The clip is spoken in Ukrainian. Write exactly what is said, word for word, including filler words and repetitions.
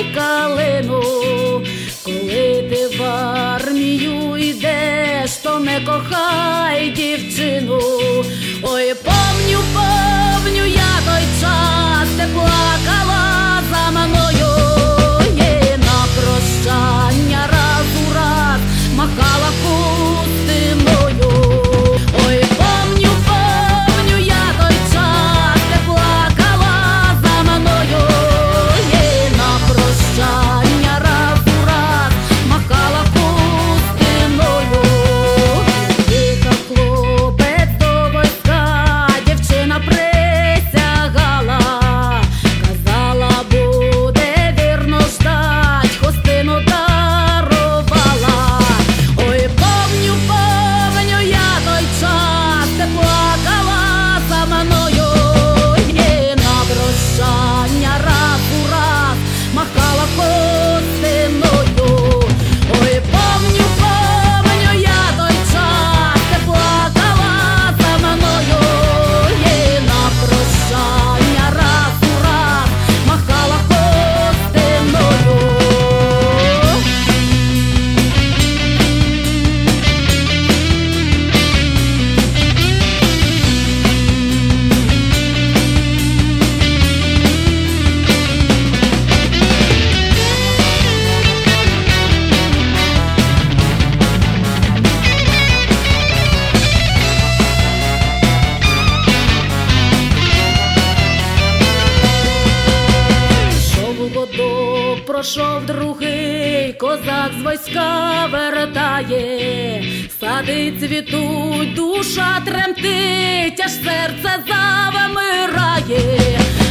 калину. Коли ти в армію йдеш, то не кохай дівчину. Ой, помню, помню я той час, ти плакала за мною. Є на прощання раз у раз махала хустиною. Ой, помню, помню я той час, ти плакала за мною. Є на прощання раз у раз махала хустиною. Їхав хлопець до війська, дівчина присягала, казала, буде вірно ждать, хустину дарувала. Ой, помню, помню я той час, ти плакала за мною. Є на прощання раз у раз махала хустиною. Ой, помню, помню я той час, ти плакала за мною. Є на прощання раз у раз махала хустиною. Йшов у годок, пройшов другий, козак з війська вертає. Сади цвітуть, душа тремтить, аж серце завмирає.